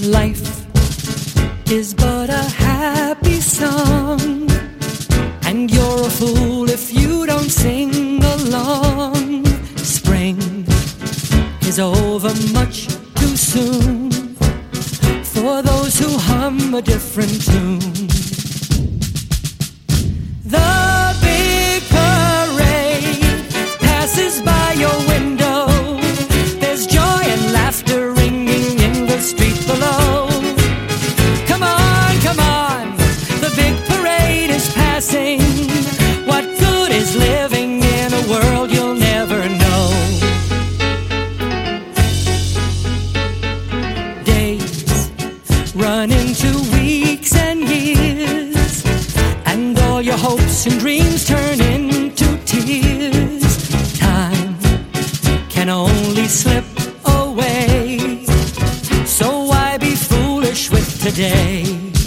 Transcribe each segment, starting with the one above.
Life is but a happy song, and you're a fool if you don't sing along. Spring is over much too soon for those who hum a different tune. The big parade passes by your window. There's joy and laughter ringing in the street below. Come on, come on, the big parade is passing. What good is living in a world you'll never know? Days run into weeks and years, and all your hopes and dreams turn into tears. Time can only slip away, so why be foolish with today?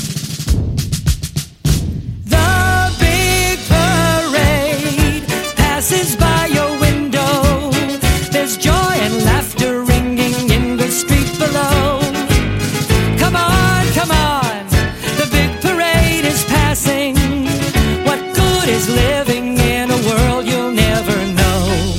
The big parade passes by your window. There's joy and laughter ringing in the street below. Come on, come on, the big parade is passing. What good is living in a world you'll never know?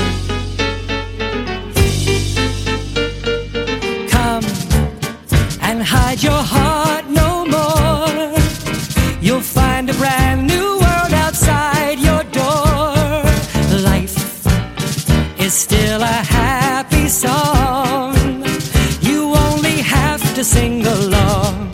Come and hide your heart no more. You'll find a brand new world outside your door. Life is still a happy song. You only have to sing along.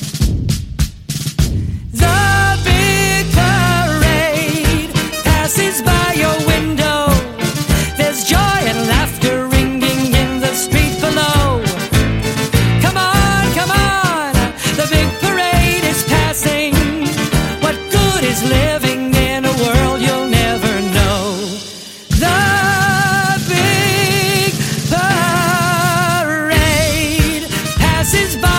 The big parade passes by your window. There's joy and laughter ringing in the street below. Come on, come on, the big parade is passing. What good is living in a world you'll never know? The big parade passes by